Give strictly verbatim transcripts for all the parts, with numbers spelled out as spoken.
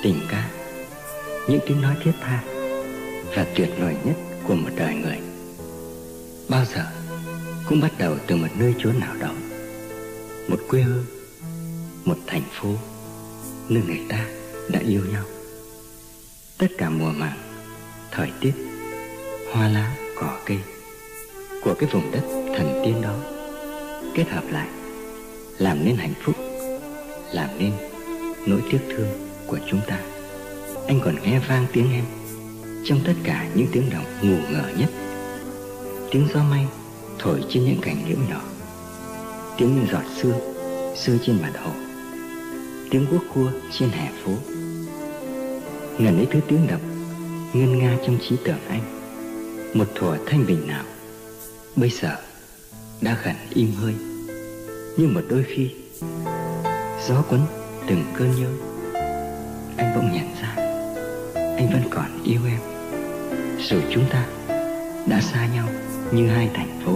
Tình ca, những tiếng nói thiết tha và tuyệt vời nhất của một đời người, bao giờ cũng bắt đầu từ một nơi chốn nào đó, một quê hương, một thành phố, nơi người ta đã yêu nhau. Tất cả mùa màng, thời tiết, hoa lá, cỏ cây của cái vùng đất thần tiên đó kết hợp lại, làm nên hạnh phúc, làm nên nỗi tiếc thương của chúng ta. Anh còn nghe vang tiếng em trong tất cả những tiếng động ngủ ngờ nhất. Tiếng gió may thổi trên những cành liễu nhỏ, tiếng những giọt sương rơi trên mặt hồ, tiếng guốc cua trên hè phố. Ngần ấy thứ tiếng động ngân nga trong trí tưởng anh. Một thuở thanh bình nào bây giờ đã gần im hơi. Nhưng một đôi khi gió cuốn từng cơn nhớ, anh bỗng nhận ra anh vẫn còn yêu em, dù chúng ta đã xa nhau như hai thành phố.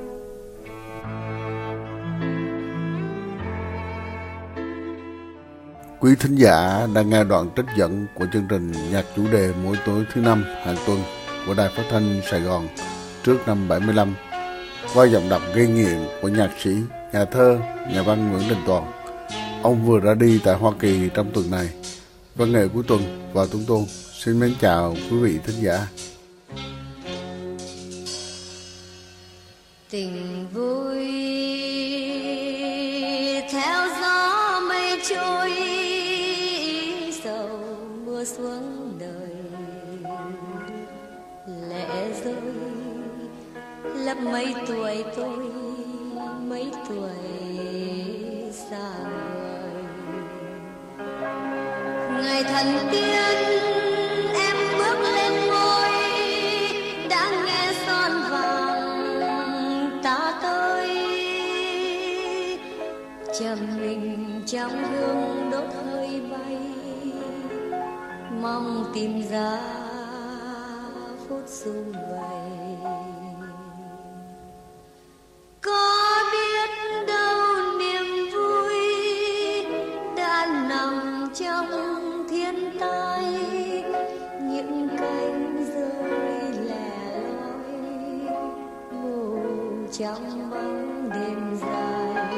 Quý thính giả đang nghe đoạn trích dẫn của chương trình nhạc chủ đề mỗi tối thứ năm hàng tuần của Đài Phát thanh Sài Gòn trước năm bảy mươi lăm, qua giọng đọc gây nghiện của nhạc sĩ, nhà thơ, nhà văn Nguyễn Đình Toàn. Ông vừa ra đi tại Hoa Kỳ trong tuần này. Văn nghệ cuối tuần và Tuấn Tôn xin mến chào quý vị thính giả. Tình vui theo gió mây trôi, sầu mưa xuống đời, lệ rơi lấp mấy tuổi tôi, mấy tuổi xa vời. Ngày thần tiên em bước lên ngôi, đã nghe son vàng ta tới, trầm mình trong hương đốt hơi bay, mong tìm ra phút sum vầy. Có biết đâu niềm vui đã nằm trong thiên tai, những cánh rơi lẻ loi mù trong bóng đêm dài.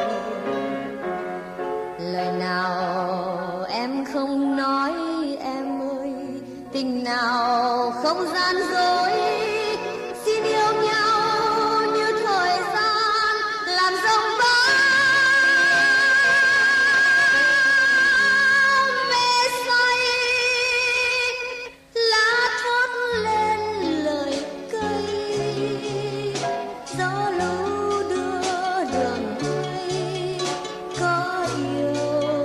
Lời nào em không nói em ơi, tình nào không gian dối, xin yêu nhau như thời gian làm dòng bão mê say. Lá thốt lên lời cây, gió lũ đưa đường quê. Có yêu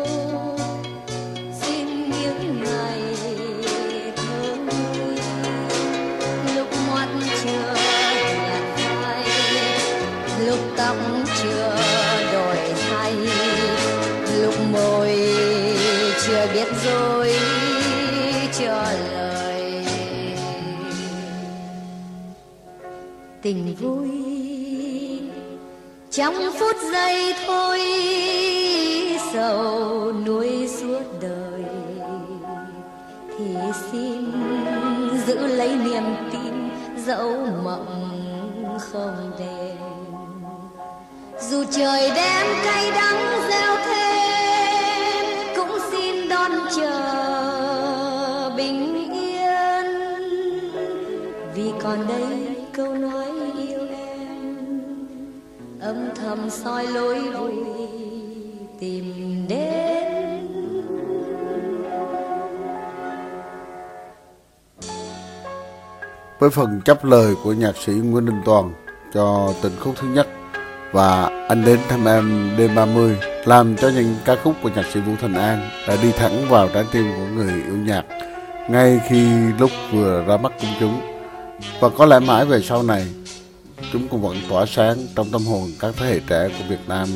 xin những ngày thơ ngây, lúc mắt chưa nhạt phai, lúc tóc chưa đổi thay, lúc môi chưa biết dối cho lời. Tình vui trong phút giây thôi, sầu nuối suốt đời, thì xin giữ lấy niềm tin dẫu mộng không đền. Dù trời đem cay đắng gieo thêm, cũng xin đón chờ bình yên, vì còn đây câu nói yêu em âm thầm soi lối vui tìm đến. Với phần chắp lời của nhạc sĩ Nguyễn Đình Toàn cho tình khúc thứ nhất và Anh đến thăm em đêm ba mươi, làm cho những ca khúc của nhạc sĩ Vũ Thành An đã đi thẳng vào trái tim của người yêu nhạc ngay khi lúc vừa ra mắt công chúng, và có lẽ mãi về sau này chúng cũng vẫn tỏa sáng trong tâm hồn các thế hệ trẻ của Việt Nam.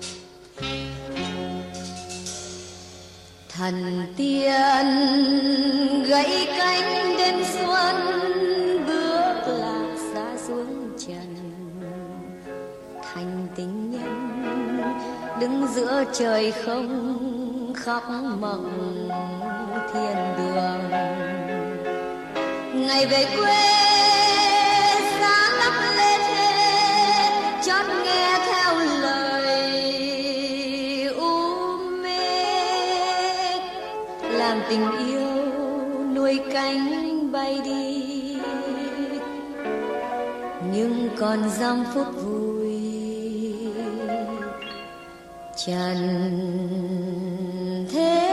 Thần tiên gãy cánh đêm xuân, bước lạc xa xuống trần, thành tình nhân đứng giữa trời không khóc mộng thiên đường. Ngày về quê xa lắm lê thê, chót nghe theo lời u mê, làm tình yêu nuôi cánh bay đi. Nhưng còn dòng phút vui trần thế.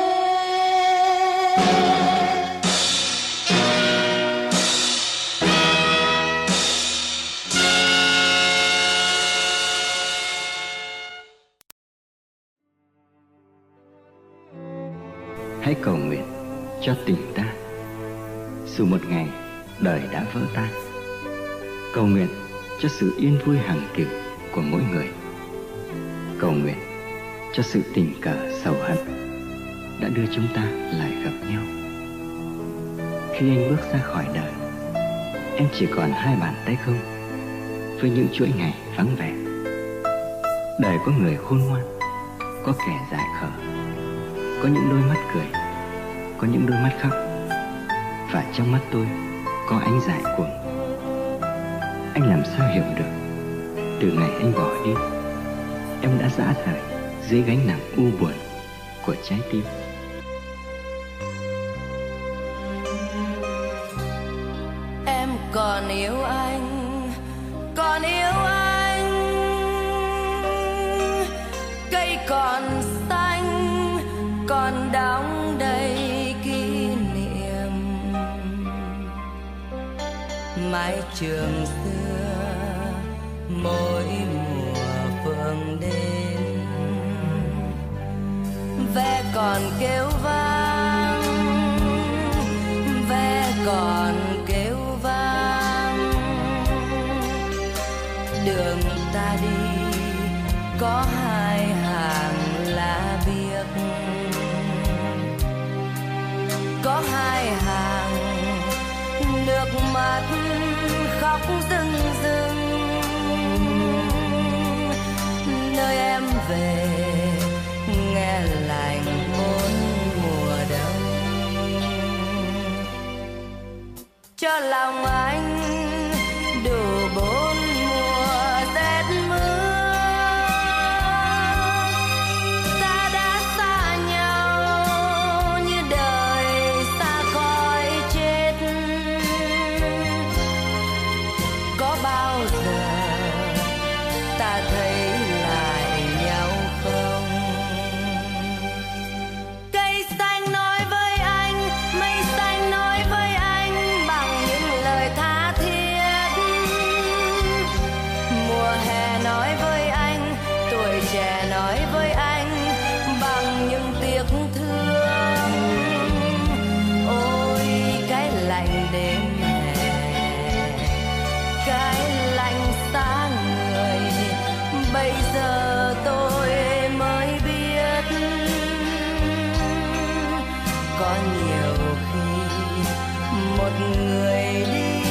Hãy cầu nguyện cho tình ta, dù một ngày đời đã vỡ tan. Cầu nguyện cho sự yên vui hằng cửu của mỗi người. Cầu nguyện cho sự tình cờ sầu hận đã đưa chúng ta lại gặp nhau. Khi anh bước ra khỏi đời, em chỉ còn hai bàn tay không, với những chuỗi ngày vắng vẻ. Đời có người khôn ngoan, có kẻ dại khờ, có những đôi mắt cười, có những đôi mắt khóc, và trong mắt tôi có ánh dại cuồng. Anh làm sao hiểu được, từ ngày anh bỏ đi, em đã dã rời dưới gánh nặng u buồn của trái tim. Em còn yêu anh, còn yêu anh. Cây còn xanh, còn đong đầy kỷ niệm. Mái trường xưa mỗi mùa phượng đến, ve còn kêu vang, ve còn kêu vang. Đường ta đi có hai hàng lá biếc, có hai hàng nước mắt khóc rưng rưng. Nơi em về nghe lạnh bốn mùa đông, cho lòng anh đủ bốn mùa rét mưa. Ta đã xa nhau như đời xa khói chết. Có bao giờ ta thấy lại nhau không? Cây xanh nói với anh, mây xanh nói với anh bằng những lời tha thiết. Mùa hè nói với anh, tuổi trẻ nói với anh bằng những tiếc thương. Ôi cái lạnh đêm hè, cái lạnh xa người, bây giờ tôi mới biết. Có nhiều khi một người đi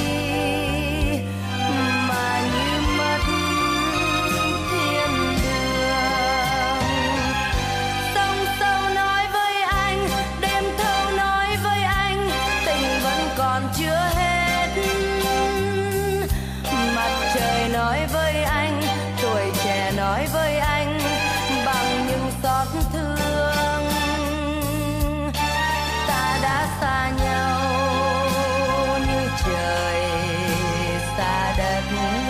mà như mất thiên đường. Sông sâu nói với anh, đêm thâu nói với anh, tình vẫn còn chưa hết. Mặt trời nói với anh, tuổi trẻ nói với anh bằng những xót thương. Ta đã xa nhau như trời xa đất.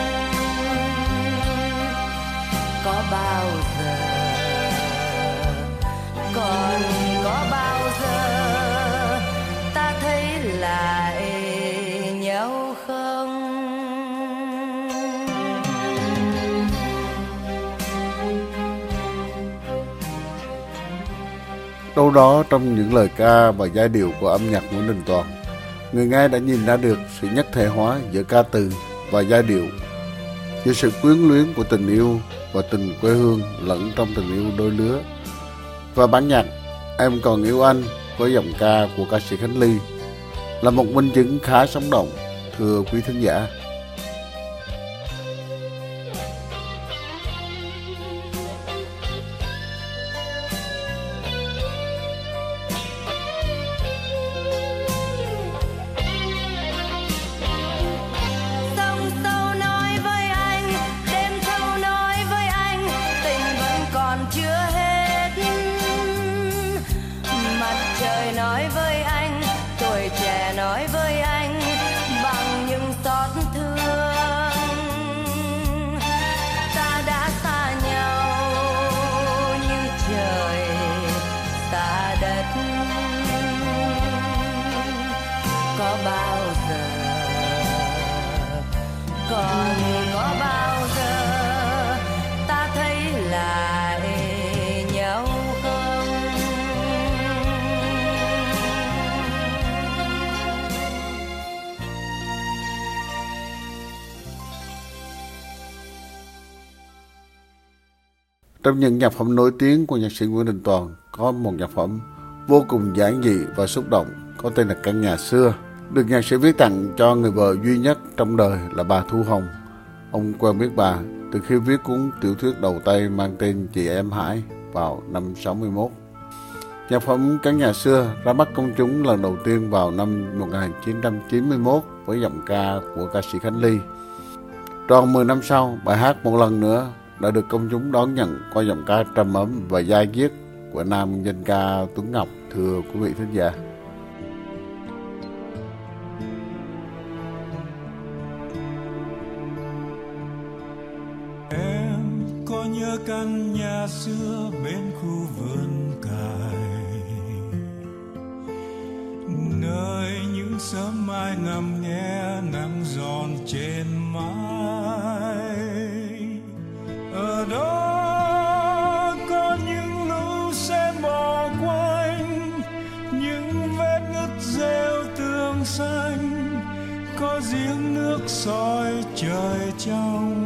Có bao giờ, còn có bao giờ ta thấy lại nhau không? Đâu đó trong những lời ca và giai điệu của âm nhạc Nguyễn Đình Toàn, người nghe đã nhìn ra được sự nhất thể hóa giữa ca từ và giai điệu, giữa sự quyến luyến của tình yêu và tình quê hương lẫn trong tình yêu đôi lứa. Và bản nhạc Em Còn Yêu Anh với giọng ca của ca sĩ Khánh Ly là một minh chứng khá sống động, thưa quý thính giả. Trong những nhạc phẩm nổi tiếng của nhạc sĩ Nguyễn Đình Toàn có một nhạc phẩm vô cùng giản dị và xúc động có tên là Căn Nhà Xưa, được nhạc sĩ viết tặng cho người vợ duy nhất trong đời là bà Thu Hồng. Ông quen biết bà từ khi viết cuốn tiểu thuyết đầu tay mang tên Chị Em Hải vào năm sáu mươi mốt. Nhạc phẩm Căn Nhà Xưa ra mắt công chúng lần đầu tiên vào năm một nghìn chín trăm chín mươi mốt với giọng ca của ca sĩ Khánh Ly. Tròn mười năm sau, bài hát một lần nữa đã được công chúng đón nhận qua giọng ca trầm ấm và dai diết của nam danh ca Tuấn Ngọc. Thưa quý vị thính giả, em có nhớ căn nhà xưa bên khu vườn cài, nơi những sớm mai ngắm nghe nắng giòn trên mái. Ở đó có những lũ xe bò quanh, những vết nứt rêu tường xanh, có giếng nước soi trời trong.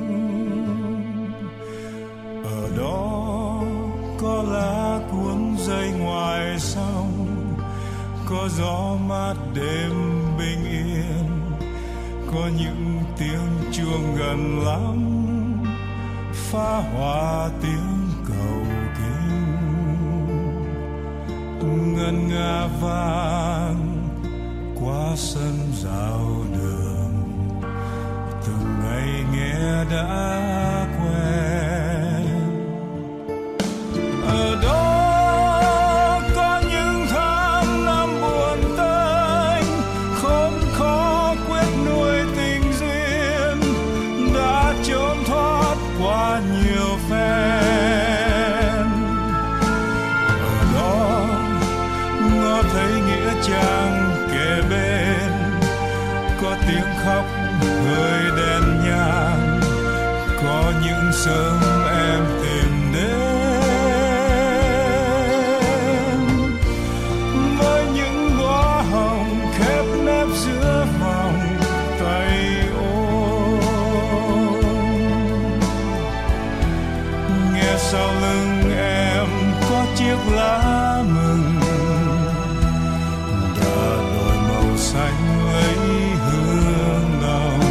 Ở đó có lá cuốn dây ngoài sông, có gió mát đêm bình yên, có những tiếng chuông gần lắm, phá hoa tiếng cầu kính, ngân nga vang qua sân rào đường, từng ngày nghe đã quen. Ở đó có những tháng năm buồn tênh, khốn khó quyết nuôi tình duyên, đã trốn thoát qua nhiều phen. Ở đó ngó thấy nghĩa trang kề bên, có tiếng khóc hơi đèn nhang, có những sớm em tìm đến với những đóa hồng khép nép giữa vòng tay ôm. Nghe sau lưng em có chiếc lá mừng, đã đổi màu xanh lấy hương đồng.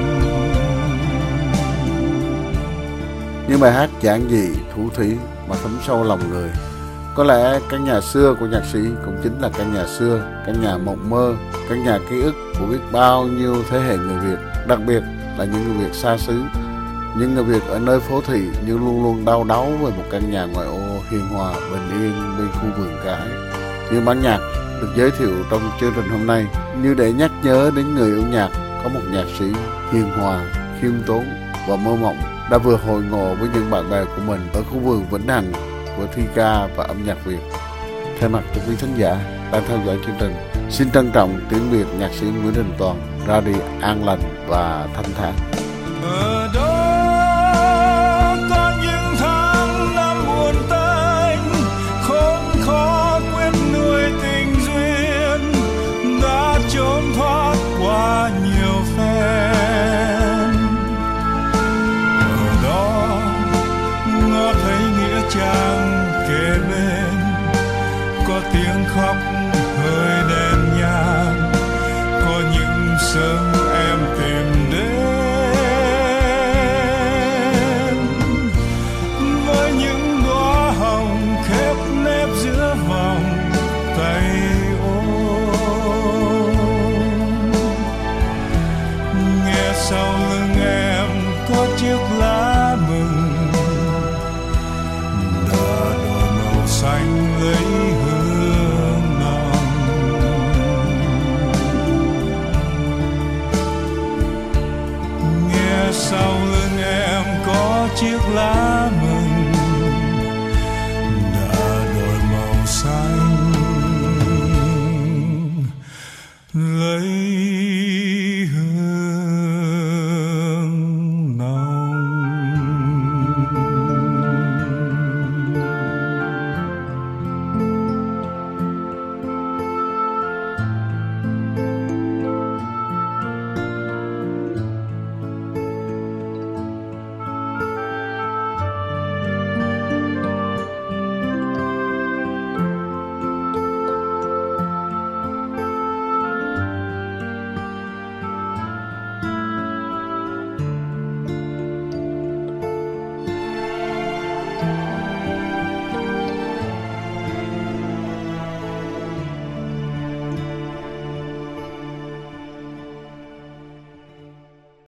những bài hát giản dị, thủ thỉ mà thấm sâu lòng người. Có lẽ căn nhà xưa của nhạc sĩ cũng chính là căn nhà xưa, căn nhà mộng mơ, căn nhà ký ức của biết bao nhiêu thế hệ người Việt, đặc biệt là những người Việt xa xứ, những người Việt ở nơi phố thị nhưng luôn luôn đau đáu về một căn nhà ngoại ô hiền hòa, bình yên bên khu vườn cái. Những bản nhạc được giới thiệu trong chương trình hôm nay như để nhắc nhớ đến người yêu nhạc, có một nhạc sĩ hiền hòa, khiêm tốn và mơ mộng đã vừa hội ngộ với những bạn bè của mình ở khu vườn Vĩnh Hằng của thi ca và âm nhạc Việt. Thay mặt cho quý khán giả đang theo dõi chương trình, xin trân trọng tiếng Việt nhạc sĩ Nguyễn Đình Toàn ra đi an lành và thanh thản. Ở đó có những tháng năm buồn tênh, khốn khó quyết nuôi tình duyên, đã trốn thoát qua nhiều phen. Ở đó ngó thấy nghĩa trang kề bên, có tiếng khóc hơi đèn nhang, có những sớm em tìm đến với những đóa hồng khép nép giữa vòng tay ôm. Nghe sau lưng em có chiếc lá mừng, đã đổi màu xanh lấy hương nồng. Nghe sau lưng em có chiếc lá mừng,